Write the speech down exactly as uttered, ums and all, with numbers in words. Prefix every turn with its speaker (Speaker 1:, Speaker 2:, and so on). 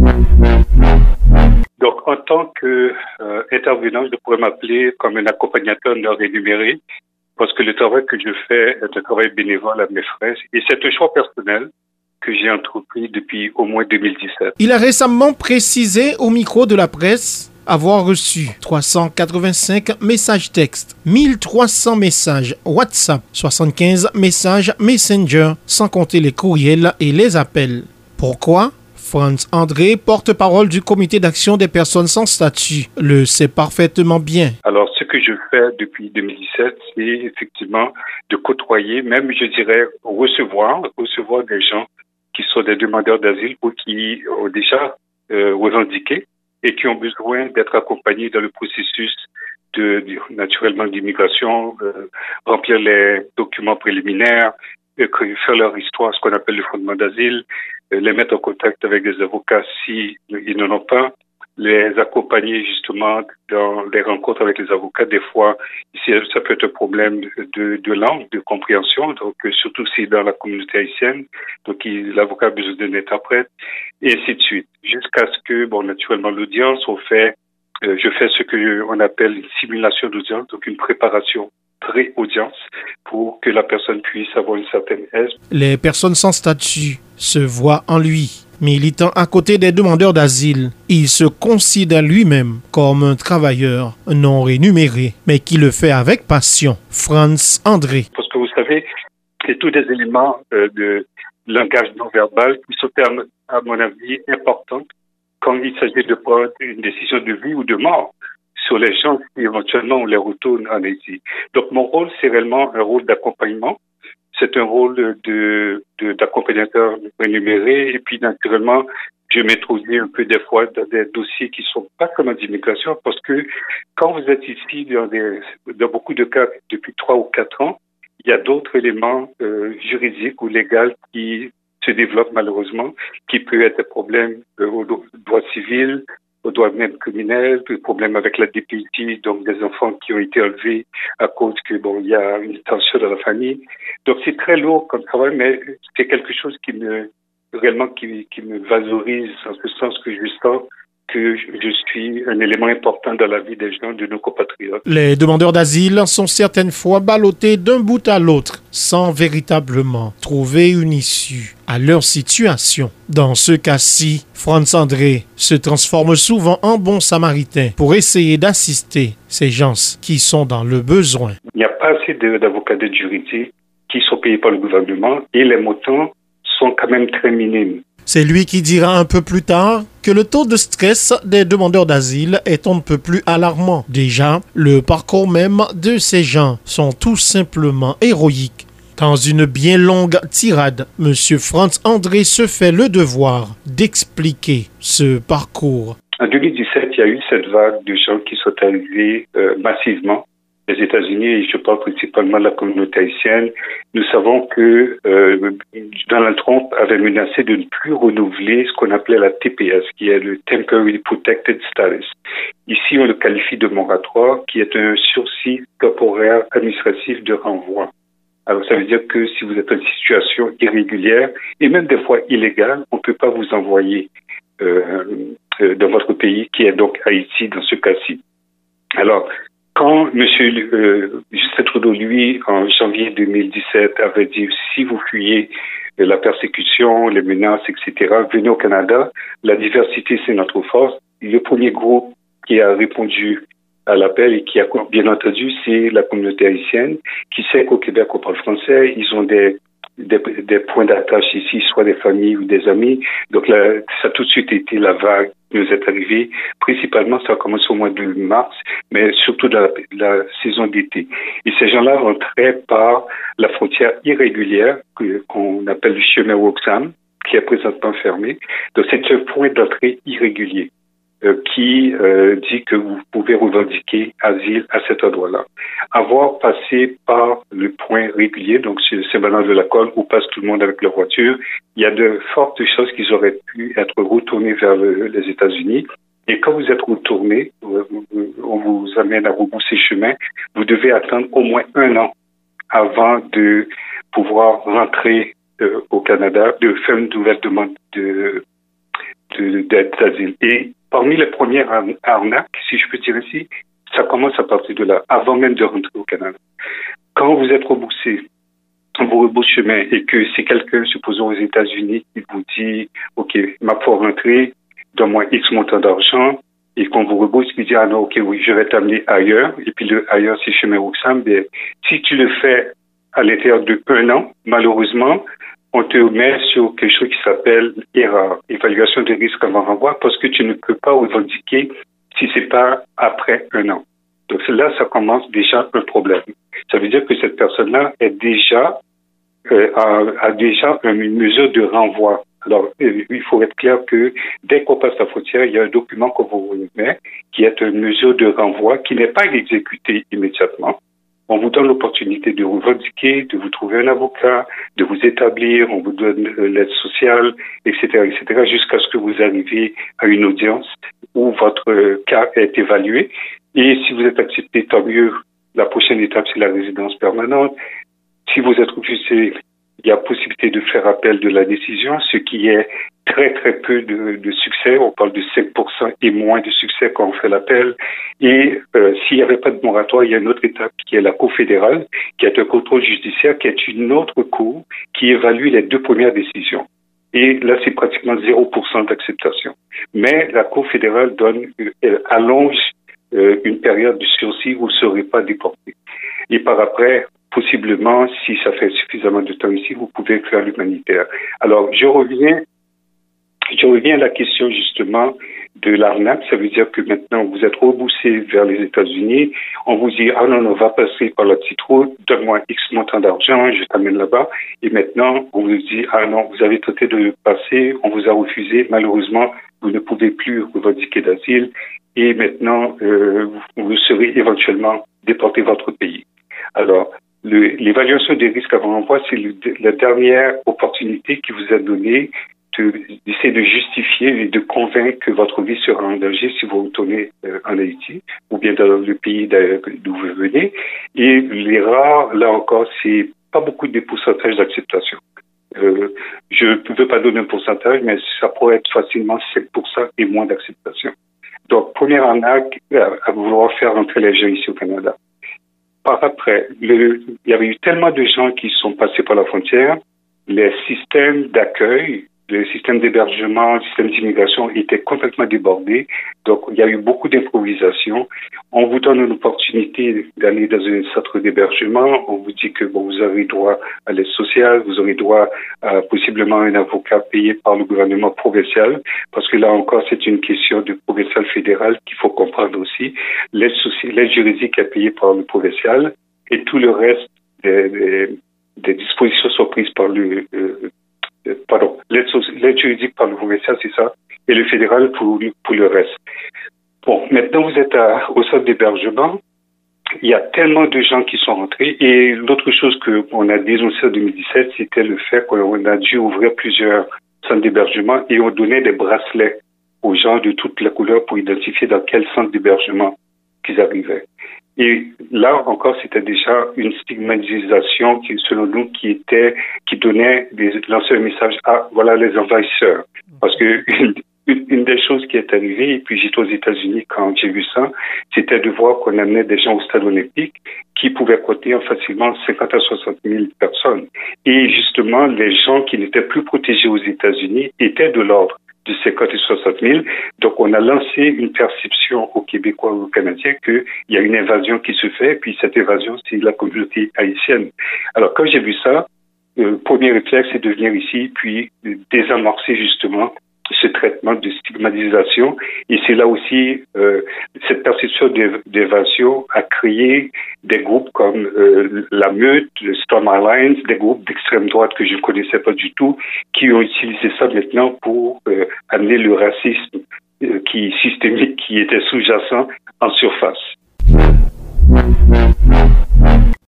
Speaker 1: Donc, en tant qu'intervenant, euh, je pourrais m'appeler comme un accompagnateur non rémunéré parce que le travail que je fais est un travail bénévole à mes frais et c'est un choix personnel que j'ai entrepris depuis au moins deux mille dix-sept.
Speaker 2: Il a récemment précisé au micro de la presse avoir reçu trois cent quatre-vingt-cinq messages textes, mille trois cents messages WhatsApp, soixante-quinze messages Messenger, sans compter les courriels et les appels. Pourquoi ? Franz André, porte-parole du comité d'action des personnes sans statut, le sait parfaitement bien.
Speaker 1: Alors, ce que je fais depuis deux mille dix-sept, c'est effectivement de côtoyer, même je dirais recevoir, recevoir des gens qui sont des demandeurs d'asile ou qui ont déjà euh, revendiqué et qui ont besoin d'être accompagnés dans le processus de, de naturellement d'immigration, euh, remplir les documents préliminaires, euh, faire leur histoire, ce qu'on appelle le fondement d'asile, euh, les mettre en contact avec des avocats si ils n'en ont pas, les accompagner justement dans les rencontres avec les avocats. Des fois, ici, ça peut être un problème de, de langue, de compréhension, donc surtout si dans la communauté haïtienne, donc il, l'avocat a besoin d'un interprète, et ainsi de suite. Jusqu'à ce que, bon, naturellement, l'audience, on fait, euh, je fais ce que on appelle une simulation d'audience, donc une préparation pré-audience pour que la personne puisse avoir une certaine aise.
Speaker 2: Les personnes sans statut se voient en lui militant à côté des demandeurs d'asile. Il se considère lui-même comme un travailleur non rémunéré, mais qui le fait avec passion. Franz André.
Speaker 1: Parce que vous savez, c'est tous des éléments euh, de langage non verbal qui sont, à mon avis, importants quand il s'agit de prendre une décision de vie ou de mort sur les gens qui éventuellement on les retourne en Haïti. Donc mon rôle, c'est réellement un rôle d'accompagnement. C'est un rôle de, de d'accompagnateur rémunéré et puis naturellement, je m'introduis un peu des fois dans des dossiers qui sont pas comme d'immigration parce que quand vous êtes ici dans, des, dans beaucoup de cas depuis trois ou quatre ans, il y a d'autres éléments euh, juridiques ou légaux qui se développent malheureusement, qui peut être des problèmes euh, au droit civil, au droit même criminel, des problèmes avec la D P I, donc des enfants qui ont été enlevés à cause que bon, il y a une tension dans la famille. Donc c'est très lourd comme travail, mais c'est quelque chose qui me réellement qui, qui me valorise en ce sens que je sens que je suis un élément important dans la vie des gens, de nos compatriotes.
Speaker 2: Les demandeurs d'asile sont certaines fois ballottés d'un bout à l'autre, sans véritablement trouver une issue à leur situation. Dans ce cas-ci, Franz André se transforme souvent en bon samaritain pour essayer d'assister ces gens qui sont dans le besoin.
Speaker 1: Il n'y a pas assez d'avocats d'aide juridique qui sont payés par le gouvernement et les montants sont quand même très minimes.
Speaker 2: C'est lui qui dira un peu plus tard que le taux de stress des demandeurs d'asile est un peu plus alarmant. Déjà, le parcours même de ces gens sont tout simplement héroïques. Dans une bien longue tirade, M. Franz André se fait le devoir d'expliquer ce parcours.
Speaker 1: En deux mille dix-sept, il y a eu cette vague de gens qui sont arrivés euh, massivement des États-Unis et je parle principalement de la communauté haïtienne. Nous savons que euh, Donald Trump avait menacé de ne plus renouveler ce qu'on appelait la T P S, qui est le Temporary Protected Status. Ici, on le qualifie de moratoire, qui est un sursis temporaire administratif de renvoi. Alors, ça veut dire que si vous êtes en situation irrégulière et même des fois illégale, on ne peut pas vous envoyer euh, euh, dans votre pays, qui est donc Haïti dans ce cas-ci. Alors, quand M. Euh, Justin Trudeau, lui, en janvier deux mille dix-sept, avait dit « si vous fuyez la persécution, les menaces, et cetera, venez au Canada, la diversité, c'est notre force », le premier groupe qui a répondu à l'appel et qui a, bien entendu, c'est la communauté haïtienne, qui sait qu'au Québec, on parle français, ils ont des, des, des points d'attache ici, soit des familles ou des amis. Donc là, ça a tout de suite été la vague qui nous est arrivée. Principalement, ça a commencé au mois de mars, mais surtout dans la, la saison d'été. Et ces gens-là rentraient par la frontière irrégulière que, qu'on appelle le chemin Roxham, qui est présentement fermé. Donc c'est un point d'entrée irrégulier euh, qui euh, dit que vous pouvez revendiquer asile à cet endroit-là. Avoir passé par le point régulier, donc c'est Saint-Bernard de la Colle, où passe tout le monde avec leur voiture, il y a de fortes chances qu'ils auraient pu être retournés vers le, les États-Unis. Et quand vous êtes retourné, on vous amène à rebousser chemin, vous devez attendre au moins un an avant de pouvoir rentrer euh, au Canada, de faire une nouvelle demande de, de de, d'asile. Et parmi les premières arnaques, si je peux dire ainsi, ça commence à partir de là, avant même de rentrer au Canada. Quand vous êtes remboursé, vous reboursez chemin et que c'est quelqu'un, supposons aux États-Unis, qui vous dit, OK, ma faut rentrer, donne-moi X montant d'argent, et qu'on vous rebourse, qui dit, ah non, OK, oui, je vais t'amener ailleurs, et puis le ailleurs, c'est chemin Roxham, bien, si tu le fais à l'intérieur de un an, malheureusement, on te met sur quelque chose qui s'appelle E R A, évaluation de risque avant renvoi, parce que tu ne peux pas revendiquer si c'est pas après un an. Donc là, ça commence déjà un problème. Ça veut dire que cette personne-là est déjà euh, a, a déjà une mesure de renvoi. Alors, euh, il faut être clair que dès qu'on passe la frontière, il y a un document qu'on vous remet qui est une mesure de renvoi qui n'est pas exécutée immédiatement. On vous donne l'opportunité de revendiquer, de vous trouver un avocat, de vous établir, on vous donne euh, l'aide sociale, et cetera, et cetera, jusqu'à ce que vous arriviez à une audience où votre euh, cas est évalué. Et si vous êtes accepté, tant mieux. La prochaine étape, c'est la résidence permanente. Si vous êtes refusé, il y a possibilité de faire appel de la décision, ce qui est très, très peu de, de succès. On parle de cinq pour cent et moins de succès quand on fait l'appel. Et euh, s'il n'y avait pas de moratoire, il y a une autre étape qui est la Cour fédérale, qui est un contrôle judiciaire, qui est une autre cour qui évalue les deux premières décisions. Et là, c'est pratiquement zéro pour cent d'acceptation. Mais la Cour fédérale donne, euh, allonge euh, une période de sursis où vous ne serez pas déporté. Et par après, possiblement, si ça fait suffisamment de temps ici, vous pouvez faire l'humanitaire. Alors, je reviens, je reviens à la question justement de l'arnaque. Ça veut dire que maintenant, vous êtes reboussé vers les États-Unis. On vous dit, ah non, on va passer par la petite route, donne-moi X montant d'argent, je t'amène là-bas. Et maintenant, on vous dit, ah non, vous avez tenté de passer, on vous a refusé. Malheureusement, vous ne pouvez plus revendiquer d'asile. Et maintenant, euh, vous serez éventuellement déporté vers votre pays. Alors, le, l'évaluation des risques avant l'emploi, c'est le, la dernière opportunité qui vous a donnée de, d'essayer de justifier et de convaincre que votre vie sera en danger si vous retournez euh, en Haïti ou bien dans le pays d'où vous venez. Et les rares, là encore, c'est pas beaucoup de pourcentage d'acceptation. Euh, je ne veux pas donner un pourcentage, mais ça pourrait être facilement sept pour cent et moins d'acceptation. Donc, première arnaque à, à vouloir faire rentrer les gens ici au Canada. Par après, le, il y avait eu tellement de gens qui sont passés par la frontière, les systèmes d'accueil, les systèmes d'hébergement, les systèmes d'immigration étaient complètement débordés. Donc, il y a eu beaucoup d'improvisation. On vous donne une opportunité d'aller dans un centre d'hébergement. On vous dit que bon, vous aurez droit à l'aide sociale, vous aurez droit à possiblement un avocat payé par le gouvernement provincial, parce que là encore, c'est une question de provincial fédéral qu'il faut comprendre aussi. L'aide sociale, l'aide juridique est payée par le provincial et tout le reste des, des, des dispositions sont prises par le euh, Pardon, l'aide, l'aide juridique par le provincial, c'est ça, et le fédéral pour, pour le reste. Bon, maintenant vous êtes à, au centre d'hébergement, il y a tellement de gens qui sont rentrés, et l'autre chose qu'on a dénoncé en deux mille dix-sept, c'était le fait qu'on a dû ouvrir plusieurs centres d'hébergement et on donnait des bracelets aux gens de toutes les couleurs pour identifier dans quel centre d'hébergement qu'ils arrivaient. Et là encore, c'était déjà une stigmatisation qui, selon nous, qui était, qui donnait des, lançait un message à, voilà, les envahisseurs. Parce que une, une des choses qui est arrivée, et puis j'étais aux États-Unis quand j'ai vu ça, c'était de voir qu'on amenait des gens au stade olympique qui pouvaient contenir facilement cinquante à soixante mille personnes. Et justement, les gens qui n'étaient plus protégés aux États-Unis étaient de l'ordre de cinquante et soixante mille. Donc, on a lancé une perception aux Québécois et aux Canadiens qu'il y a une invasion qui se fait, et puis cette invasion, c'est la communauté haïtienne. Alors, quand j'ai vu ça, le premier réflexe, c'est de venir ici, puis de désamorcer justement ce traitement de stigmatisation. Et c'est là aussi, euh, cette perception d'évasion a créé des groupes comme euh, la Meute, le Storm Alliance, des groupes d'extrême droite que je ne connaissais pas du tout, qui ont utilisé ça maintenant pour euh, amener le racisme euh, qui systémique, qui était sous-jacent en surface.